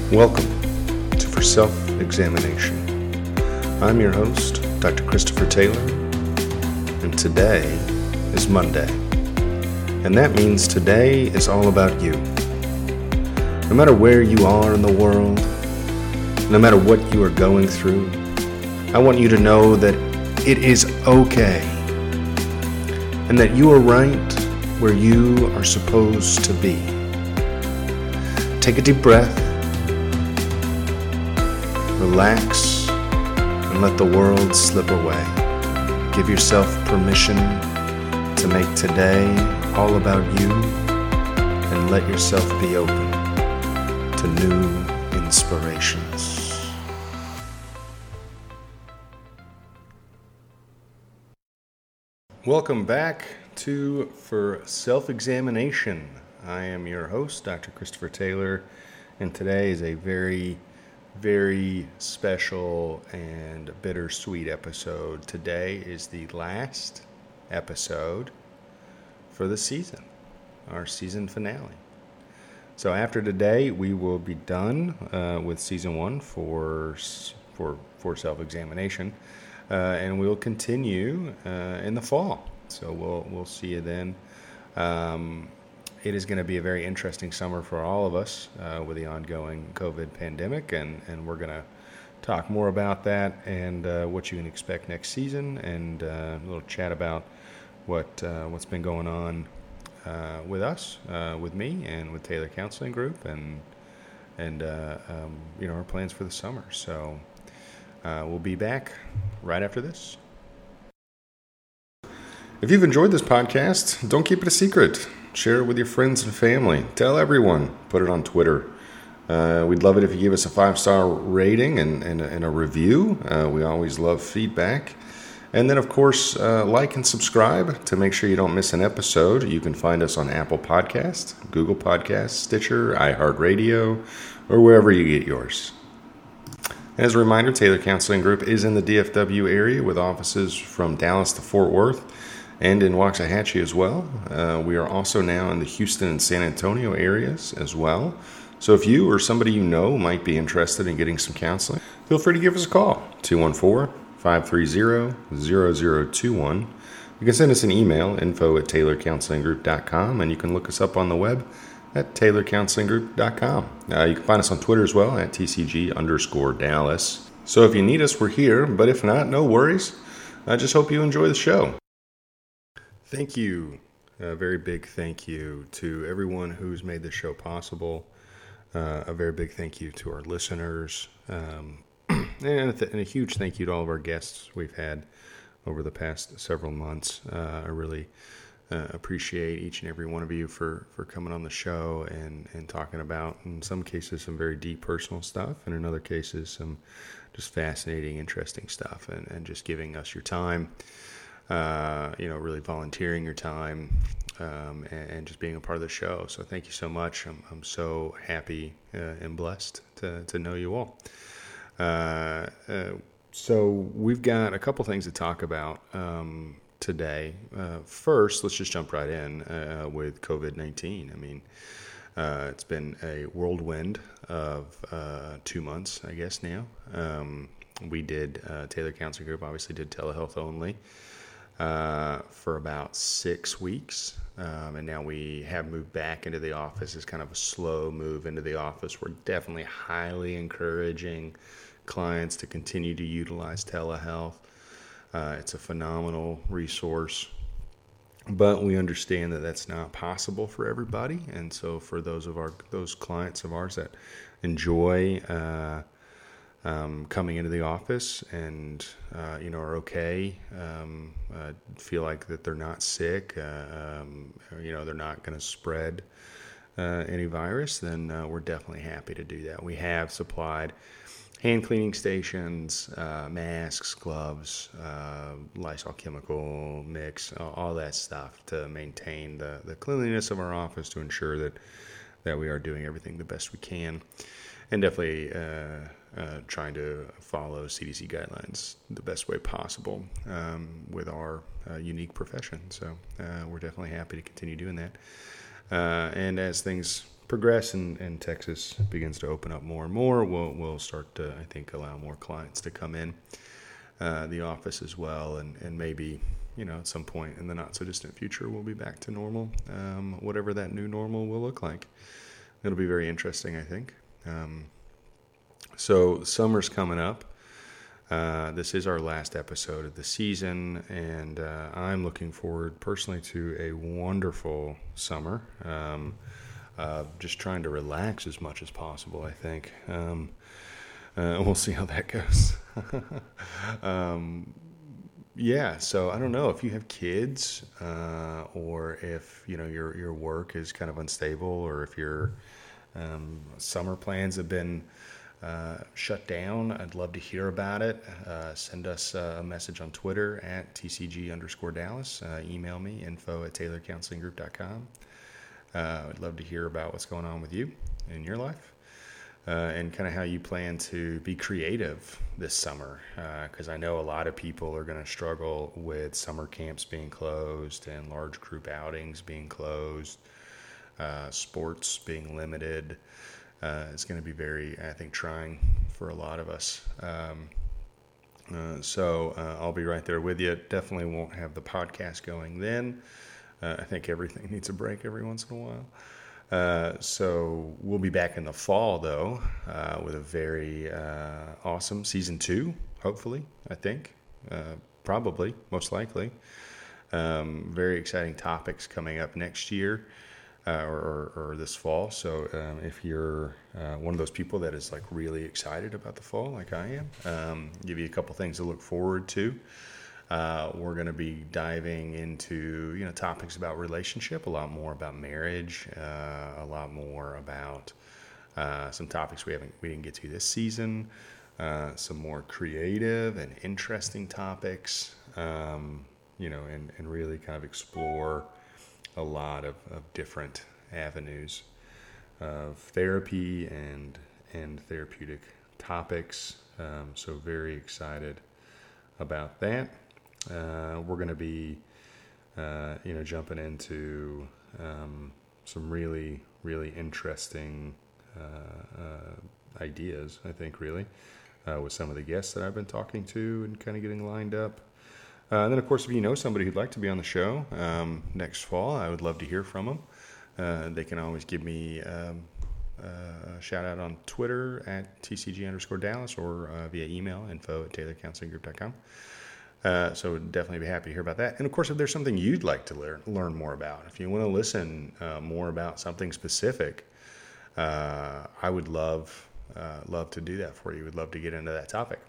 Welcome to For Self-Examination. I'm your host, Dr. Christopher Taylor, and today is Monday. And that means today is all about you. No matter where you are in the world, no matter what you are going through, I want you to know that it is okay, and that you are right where you are supposed to be. Take a deep breath, relax, and let the world slip away. Give yourself permission to make today all about you, and let yourself be open to new inspirations. Welcome back to For Self-Examination. I am your host, Dr. Christopher Taylor, and today is a very, very special and bittersweet episode. Today is the last episode for the season, our season finale. So after today, we will be done with season one for self-examination, and we will continue in the fall. So we'll see you then. It is going to be a very interesting summer for all of us with the ongoing COVID pandemic, and we're going to talk more about that and what you can expect next season, and a little chat about what's been going on with us, with me, and with Taylor Counseling Group, and our plans for the summer. So we'll be back right after this. If you've enjoyed this podcast, don't keep it a secret. Share it with your friends and family. Tell everyone. Put it on Twitter. We'd love it if you give us a 5-star rating and a review. We always love feedback. And then, of course, like and subscribe to make sure you don't miss an episode. You can find us on Apple Podcasts, Google Podcasts, Stitcher, iHeartRadio, or wherever you get yours. As a reminder, Taylor Counseling Group is in the DFW area with offices from Dallas to Fort Worth and in Waxahachie as well. We are also now in the Houston and San Antonio areas as well. So if you or somebody you know might be interested in getting some counseling, feel free to give us a call, 214-530-0021. You can send us an email, info@taylorcounselinggroup.com, and you can look us up on the web at taylorcounselinggroup.com. You can find us on Twitter as well at TCG_Dallas. So if you need us, we're here, but if not, no worries. I just hope you enjoy the show. Thank you. A very big thank you to everyone who's made this show possible. A very big thank you to our listeners. And a huge thank you to all of our guests we've had over the past several months. I really appreciate each and every one of you for coming on the show and talking about, in some cases, some very deep personal stuff, and in other cases, some just fascinating, interesting stuff, and just giving us your time. Really volunteering your time, and just being a part of the show. So thank you so much. I'm so happy and blessed to know you all. So we've got a couple things to talk about today. First, let's just jump right in with COVID-19. I mean, it's been a whirlwind of 2 months, I guess now. We did, Taylor Counseling Group obviously did telehealth only for about 6 weeks. And now we have moved back into the office. It's kind of a slow move into the office. We're definitely highly encouraging clients to continue to utilize telehealth. It's a phenomenal resource, but we understand that that's not possible for everybody. And so for those clients of ours that enjoy coming into the office and are okay, feel like that they're not sick, they're not going to spread any virus, then we're definitely happy to do that. We have supplied hand cleaning stations, masks, gloves, Lysol chemical mix, all that stuff to maintain the cleanliness of our office, to ensure that we are doing everything the best we can, and definitely trying to follow CDC guidelines the best way possible with our unique profession. So we're definitely happy to continue doing that. And as things progress and Texas begins to open up more and more, we'll start to, I think, allow more clients to come in the office as well, and maybe, at some point in the not so distant future, we'll be back to normal, whatever that new normal will look like. It'll be very interesting, I think. So summer's coming up. This is our last episode of the season, and I'm looking forward personally to a wonderful summer. Just trying to relax as much as possible, I think. We'll see how that goes. So I don't know if you have kids, or if your work is kind of unstable, or if your summer plans have been shut down. I'd love to hear about it. Send us a message on Twitter at TCG_Dallas. Email me, info@TaylorCounselingGroup.com. I'd love to hear about what's going on with you in your life, and kind of how you plan to be creative this summer, because I know a lot of people are going to struggle with summer camps being closed and large group outings being closed, sports being limited. It's going to be very, I think, trying for a lot of us. So I'll be right there with you. Definitely won't have the podcast going then. I think everything needs a break every once in a while. So we'll be back in the fall, though, with a very awesome season 2, hopefully, I think. Probably, most likely. Very exciting topics coming up next year. Or this fall. So if you're one of those people that is like really excited about the fall, like I am, give you a couple things to look forward to. We're going to be diving into topics about relationship, a lot more about marriage, a lot more about some topics we didn't get to this season, some more creative and interesting topics, and really kind of explore a lot of different avenues of therapy and therapeutic topics. So very excited about that. We're going to be, jumping into some really, really interesting ideas, I think, really, with some of the guests that I've been talking to and kind of getting lined up. And then, of course, if you know somebody who'd like to be on the show next fall, I would love to hear from them. They can always give me a shout out on Twitter at TCG_Dallas, or via email, info@TaylorCounselingGroup.com. So would definitely be happy to hear about that. And, of course, if there's something you'd like to learn more about, if you want to listen more about something specific, I would love to do that for you. Would love to get into that topic.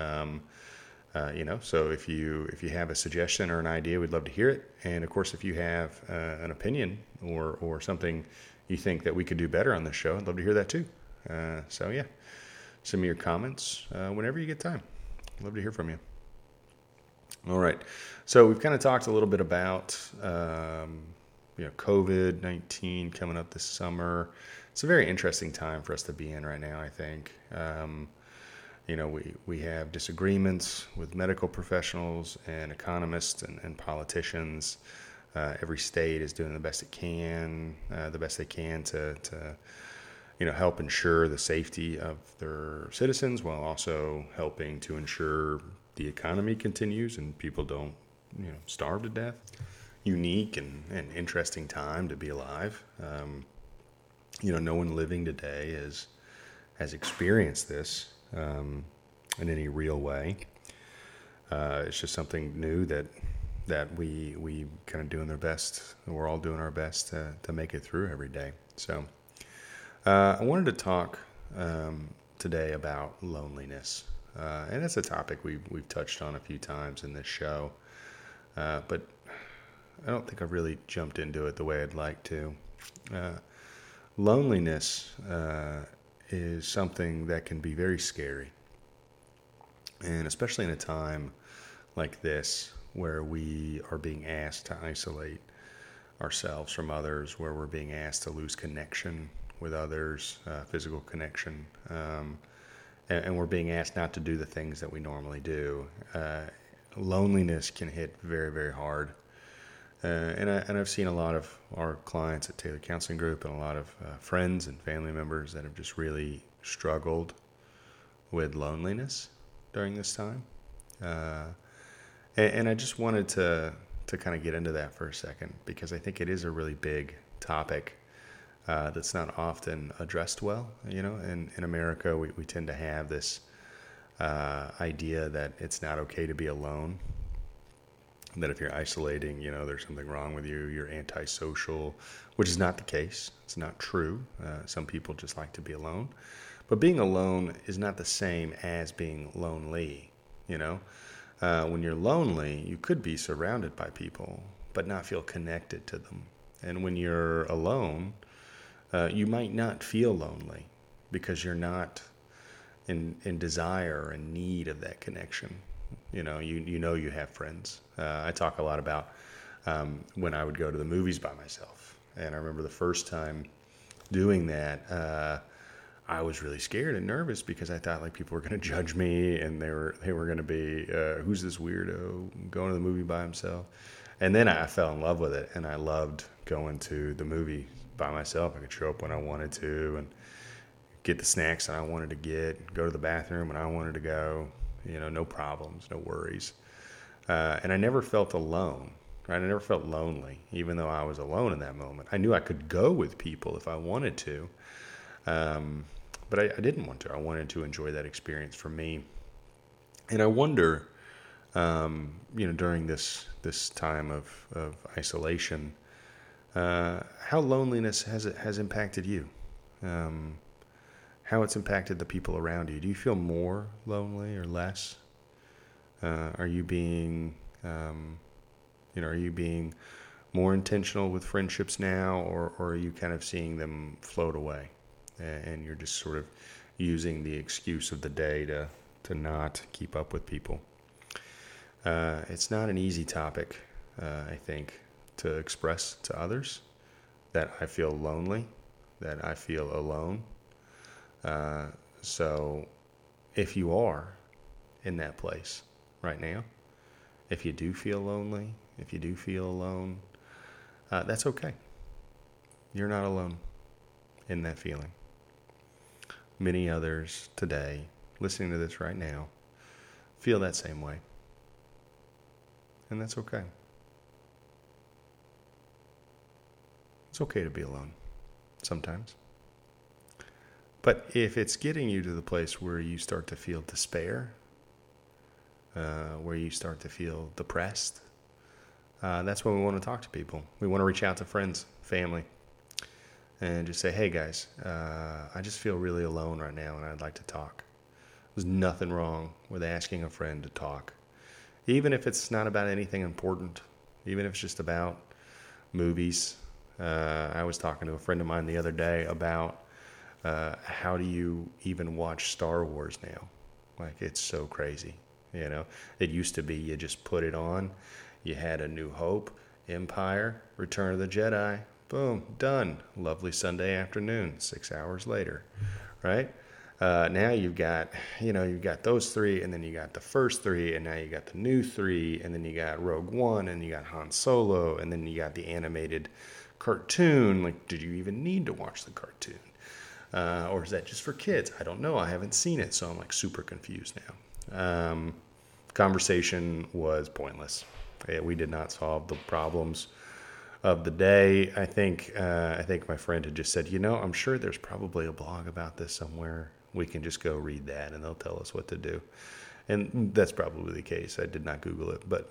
So if you have a suggestion or an idea, we'd love to hear it. And of course, if you have an opinion or something you think that we could do better on this show, I'd love to hear that too. Send me your comments whenever you get time. I'd love to hear from you. All right. So we've kind of talked a little bit about COVID-19 coming up this summer. It's a very interesting time for us to be in right now, I think. We have disagreements with medical professionals and economists and politicians. Every state is doing the best they can to help ensure the safety of their citizens, while also helping to ensure the economy continues and people don't, starve to death. Unique and interesting time to be alive. No one living today has experienced this in any real way. It's just something new that we kind of doing their best. We're all doing our best to make it through every day. So I wanted to talk today about loneliness, and it's a topic we've touched on a few times in this show, but I don't think I've really jumped into it the way I'd like to. Loneliness is something that can be very scary. And especially in a time like this, where we are being asked to isolate ourselves from others, where we're being asked to lose connection with others, physical connection, and we're being asked not to do the things that we normally do. Loneliness can hit very, very hard. And I've seen a lot of our clients at Taylor Counseling Group and a lot of friends and family members that have just really struggled with loneliness during this time. And I just wanted to kind of get into that for a second, because I think it is a really big topic that's not often addressed well. In America, we tend to have this idea that it's not okay to be alone, that if you're isolating, there's something wrong with you, you're antisocial, which is not the case. It's not true. Some people just like to be alone. But being alone is not the same as being lonely, When you're lonely, you could be surrounded by people, but not feel connected to them. And when you're alone, you might not feel lonely because you're not in desire and need of that connection. You you have friends. I talk a lot about when I would go to the movies by myself. And I remember the first time doing that, I was really scared and nervous because I thought people were going to judge me, and they were going to be, who's this weirdo going to the movie by himself? And then I fell in love with it, and I loved going to the movie by myself. I could show up when I wanted to and get the snacks that I wanted to get, go to the bathroom when I wanted to go. No problems, no worries. And I never felt alone, right? I never felt lonely, even though I was alone in that moment. I knew I could go with people if I wanted to, but I didn't want to. I wanted to enjoy that experience for me. And I wonder, during this time of isolation, how loneliness has impacted you. How it's impacted the people around you. Do you feel more lonely or less? Are you being, more intentional with friendships now, or are you kind of seeing them float away, and you're just sort of using the excuse of the day to not keep up with people? It's not an easy topic, I think, to express to others, that I feel lonely, that I feel alone. So if you are in that place right now, if you do feel lonely, if you do feel alone, that's okay. You're not alone in that feeling. Many others today, listening to this right now, feel that same way. And that's okay. It's okay to be alone sometimes. But if it's getting you to the place where you start to feel despair, where you start to feel depressed, that's when we want to talk to people. We want to reach out to friends, family, and just say, hey guys, I just feel really alone right now and I'd like to talk. There's nothing wrong with asking a friend to talk. Even if it's not about anything important, even if it's just about movies. I was talking to a friend of mine the other day about how do you even watch Star Wars now? It's so crazy. It used to be you just put it on. You had A New Hope, Empire, Return of the Jedi. Boom, done. Lovely Sunday afternoon, 6 hours later, right? Now you've got those three, and then you got the first three, and now you got the new three, and then you got Rogue One, and you got Han Solo, and then you got the animated cartoon. Did you even need to watch the cartoon? Or is that just for kids? I don't know. I haven't seen it, so I'm super confused now. Conversation was pointless. We did not solve the problems of the day. I think my friend had just said, I'm sure there's probably a blog about this somewhere. We can just go read that, and they'll tell us what to do. And that's probably the case. I did not Google it, but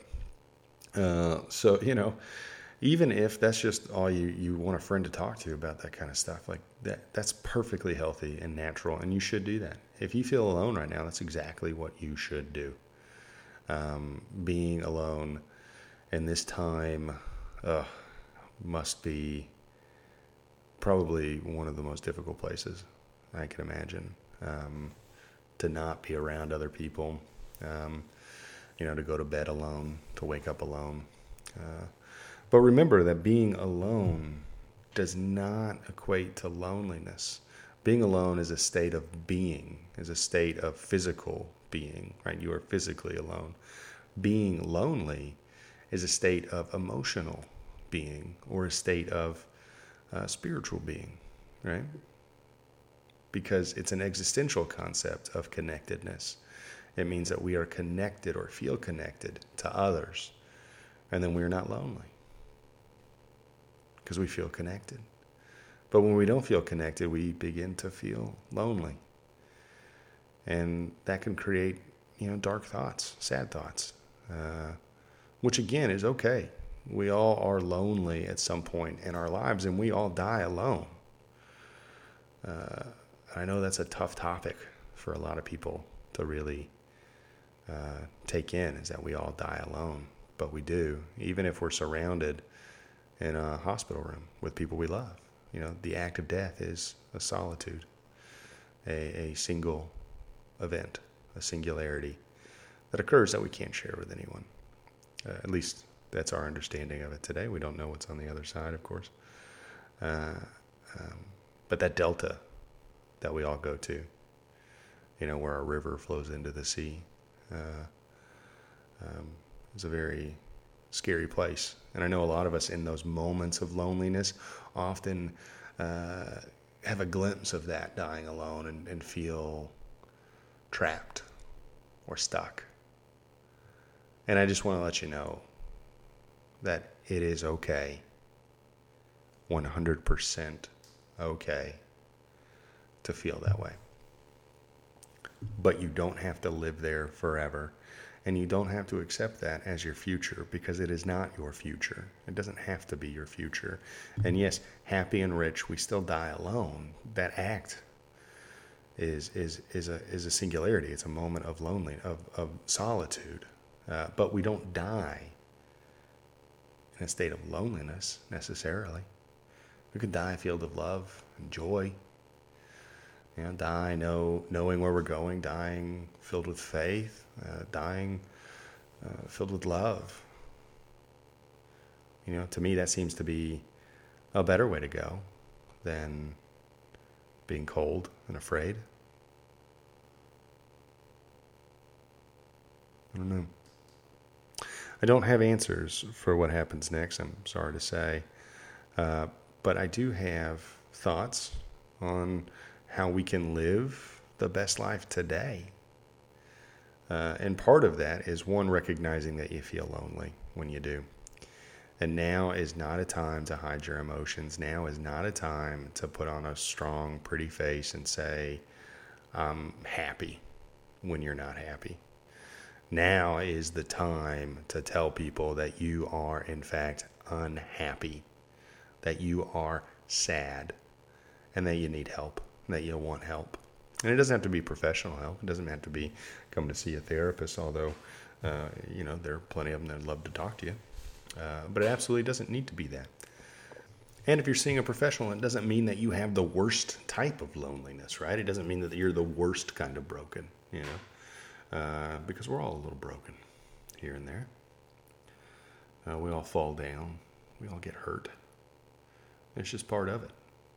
even if that's just all you want a friend to talk to about that kind of stuff, that's perfectly healthy and natural, and you should do that. If you feel alone right now, that's exactly what you should do. Being alone in this time must be probably one of the most difficult places I can imagine, to not be around other people, to go to bed alone, to wake up alone. But remember that being alone does not equate to loneliness. Being alone is a state of being, is a state of physical being, right? You are physically alone. Being lonely is a state of emotional being or a state of spiritual being, right? Because it's an existential concept of connectedness. It means that we are connected or feel connected to others, and then we're not lonely because we feel connected. But when we don't feel connected, we begin to feel lonely. And that can create, dark thoughts, sad thoughts, which again is okay. We all are lonely at some point in our lives, and we all die alone. I know that's a tough topic for a lot of people to really take in, is that we all die alone. But we do, even if we're surrounded in a hospital room with people we love. The act of death is a solitude, a single event, a singularity that occurs that we can't share with anyone. At least that's our understanding of it today. We don't know what's on the other side, of course. But that delta that we all go to, where our river flows into the sea, is a very scary place. And I know a lot of us in those moments of loneliness often have a glimpse of that, dying alone, and feel trapped or stuck. And I just want to let you know that it is okay, 100% okay, to feel that way. But you don't have to live there forever. And you don't have to accept that as your future, because it is not your future. It doesn't have to be your future. And yes, happy and rich, we still die alone. That act is a singularity. It's a moment of loneliness, of solitude. But we don't die in a state of loneliness necessarily. We could die filled of love and joy. Die knowing where we're going, dying filled with faith, dying filled with love. To me, that seems to be a better way to go than being cold and afraid. I don't know. I don't have answers for what happens next, I'm sorry to say. But I do have thoughts on how we can live the best life today. And part of that is, one, recognizing that you feel lonely when you do. And now is not a time to hide your emotions. Now is not a time to put on a strong, pretty face and say, I'm happy, when you're not happy. Now is the time to tell people that you are, in fact, unhappy, that you are sad, and that you need help, that you want help. And it doesn't have to be professional help. It doesn't have to be come to see a therapist, although, there are plenty of them that would love to talk to you. But it absolutely doesn't need to be that. And if you're seeing a professional, it doesn't mean that you have the worst type of loneliness, right? It doesn't mean that you're the worst kind of broken, because we're all a little broken here and there. We all fall down. We all get hurt. It's just part of it,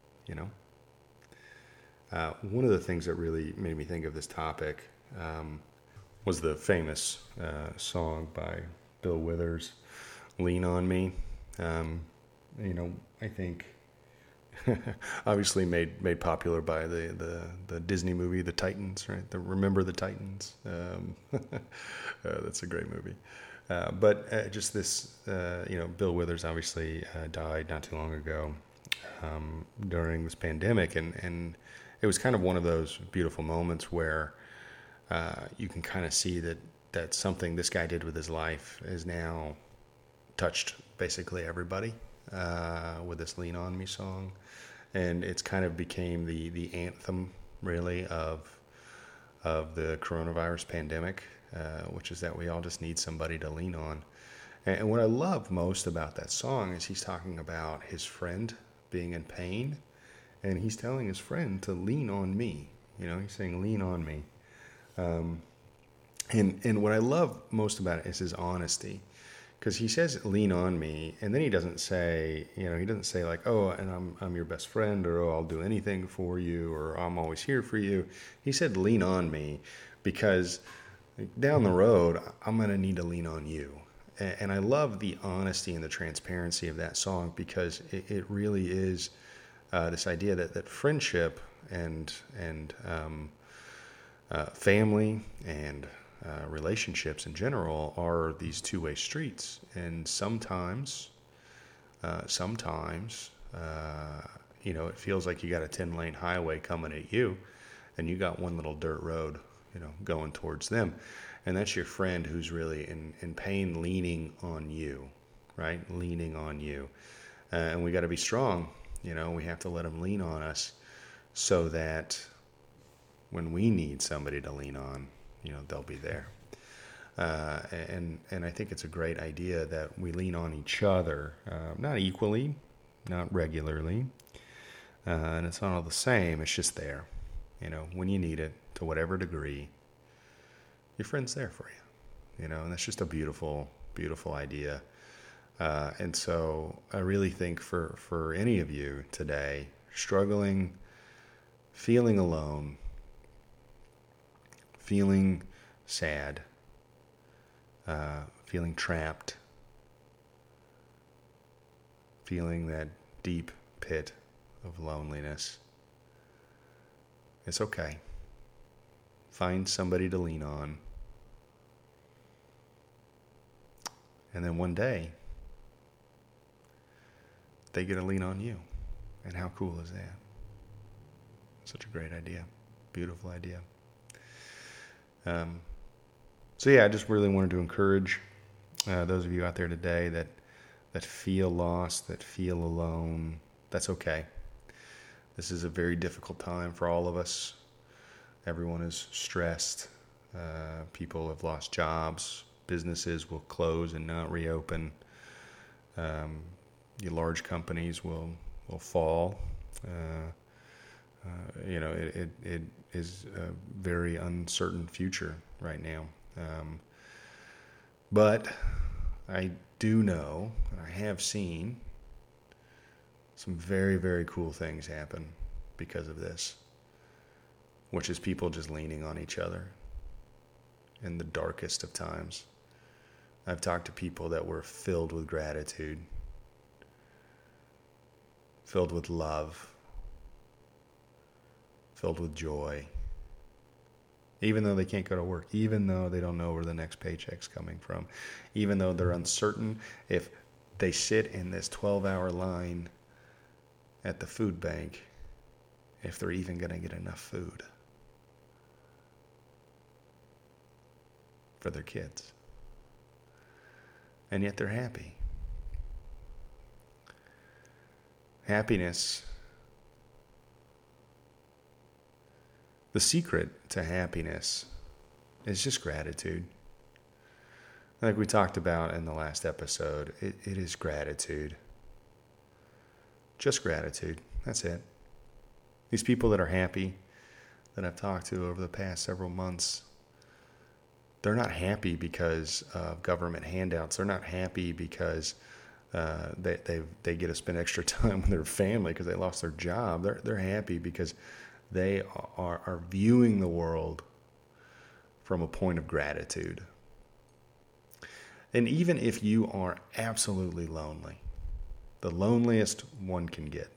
One of the things that really made me think of this topic was the famous song by Bill Withers, Lean on Me. I think obviously made popular by the Disney movie, The Titans, right? Remember the Titans? That's a great movie. But just this, Bill Withers obviously died not too long ago during this pandemic, and it was kind of one of those beautiful moments where you can kind of see that something this guy did with his life is now touched basically everybody with this Lean On Me song. And it's kind of became the anthem, really, of the coronavirus pandemic, which is that we all just need somebody to lean on. And what I love most about that song is he's talking about his friend being in pain, and he's telling his friend to lean on me. He's saying, lean on me. And what I love most about it is his honesty, because he says, lean on me, and then he doesn't say, like, oh, and I'm your best friend, or oh, I'll do anything for you, or I'm always here for you. He said, lean on me, because down the road, I'm going to need to lean on you. And I love the honesty and the transparency of that song, because it really is this idea that friendship and family and relationships in general are these two-way streets. And sometimes, it feels like you got a 10-lane highway coming at you, and you got one little dirt road, going towards them. And that's your friend who's really in pain, leaning on you, right? Leaning on you. And we got to be strong. We have to let them lean on us, so that when we need somebody to lean on, they'll be there. And I think it's a great idea that we lean on each other, not equally, not regularly, and it's not all the same. It's just there, when you need it, to whatever degree. Your friend's there for you, and that's just a beautiful, beautiful idea. And so I really think for any of you today, struggling, feeling alone, feeling sad, feeling trapped, feeling that deep pit of loneliness, it's okay. Find somebody to lean on. And then one day, they get to lean on you. And how cool is that? Such a great idea. Beautiful idea. I just really wanted to encourage those of you out there today that feel lost, that feel alone. That's okay. This is a very difficult time for all of us. Everyone is stressed. People have lost jobs. Businesses will close and not reopen. Your large companies will fall. It is a very uncertain future right now. But I do know, and I have seen, some very, very cool things happen because of this, which is people just leaning on each other in the darkest of times. I've talked to people that were filled with gratitude, filled with love, filled with joy, even though they can't go to work, even though they don't know where the next paycheck's coming from, even though they're uncertain if they sit in this 12-hour line at the food bank, if they're even going to get enough food for their kids. And yet they're happy. Happiness. The secret to happiness is just gratitude. Like we talked about in the last episode, it is gratitude. Just gratitude. That's it. These people that are happy, that I've talked to over the past several months, they're not happy because of government handouts. They're not happy because they get to spend extra time with their family because they lost their job. They're happy because they are viewing the world from a point of gratitude. And even if you are absolutely lonely, the loneliest one can get,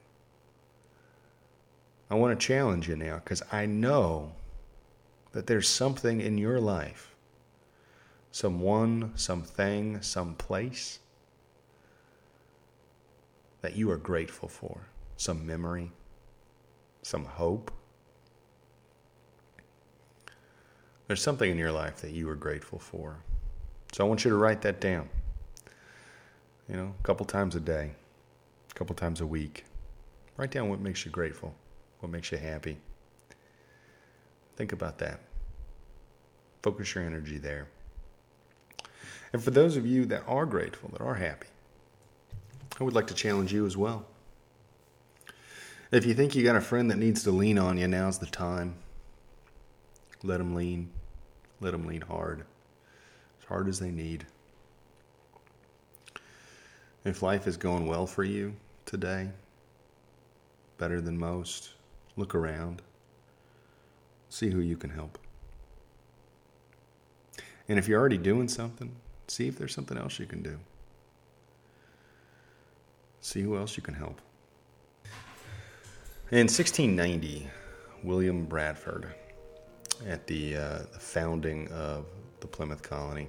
I want to challenge you now, because I know that there's something in your life, someone, something, some place that you are grateful for. Some memory, some hope. There's something in your life that you are grateful for. So I want you to write that down. A couple times a day, a couple times a week. Write down what makes you grateful, what makes you happy. Think about that. Focus your energy there. And for those of you that are grateful, that are happy, I would like to challenge you as well. If you think you got a friend that needs to lean on you, now's the time. Let them lean. Let them lean hard. As hard as they need. If life is going well for you today, better than most, look around. See who you can help. And if you're already doing something See if there's something else you can do. See who else you can help. In 1690, William Bradford, at the founding of the Plymouth colony,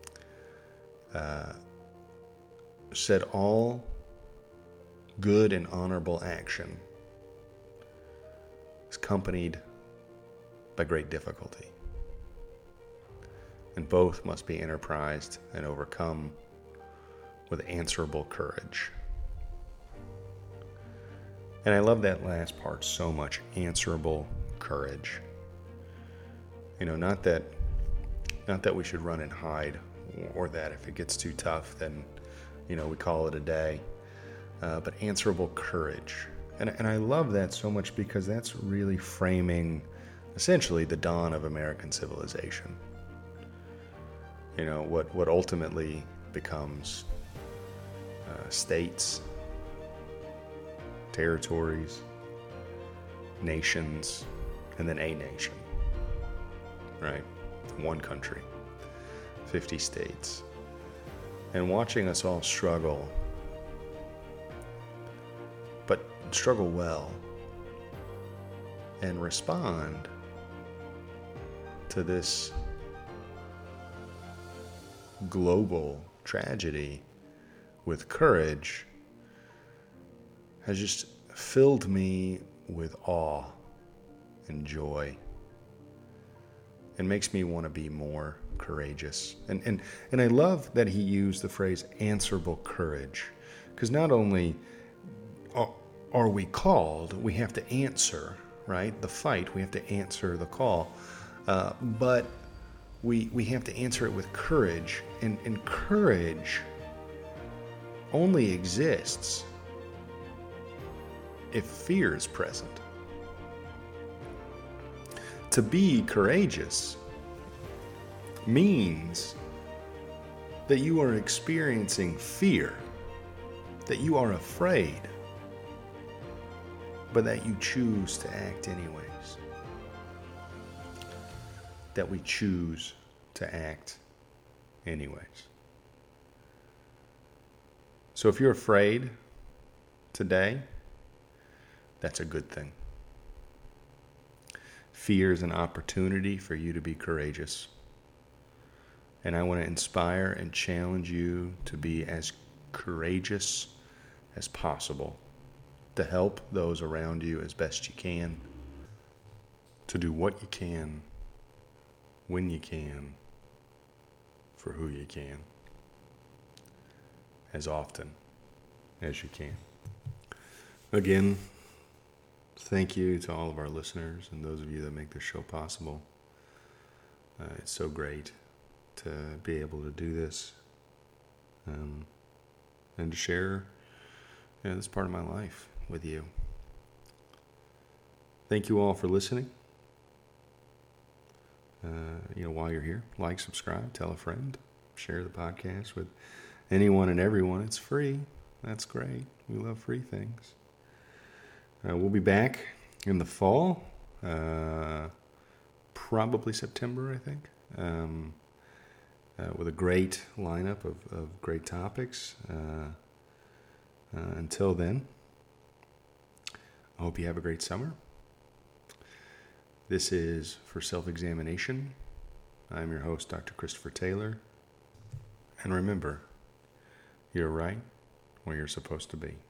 said all good and honorable action is accompanied by great difficulty, and both must be enterprised and overcome with answerable courage. And I love that last part so much, answerable courage. Not that we should run and hide, or that if it gets too tough, then, we call it a day. But answerable courage. And I love that so much because that's really framing, essentially, the dawn of American civilization. What ultimately becomes states, territories, nations, and then a nation, right? One country, 50 states. And watching us all struggle, but struggle well, and respond to this global tragedy with courage has just filled me with awe and joy, and makes me want to be more courageous. And I love that he used the phrase answerable courage, because not only are we called, we have to answer, right? The fight, we have to answer the call, but we have to answer it with courage, and courage only exists if fear is present. To be courageous means that you are experiencing fear, that you are afraid, but that you choose to act anyways. That we choose to act anyways. So if you're afraid today, that's a good thing. Fear is an opportunity for you to be courageous. And I want to inspire and challenge you to be as courageous as possible, to help those around you as best you can, to do what you can, when you can, for who you can, as often as you can. Again, thank you to all of our listeners and those of you that make this show possible. It's so great to be able to do this, and to share this part of my life with you. Thank you all for listening. While you're here, like, subscribe, tell a friend, share the podcast with anyone and everyone. It's free. That's great. We love free things. We'll be back in the fall, probably September, I think, with a great lineup of great topics. Until then, I hope you have a great summer. This is For Self-Examination. I'm your host, Dr. Christopher Taylor. And remember, you're right where you're supposed to be.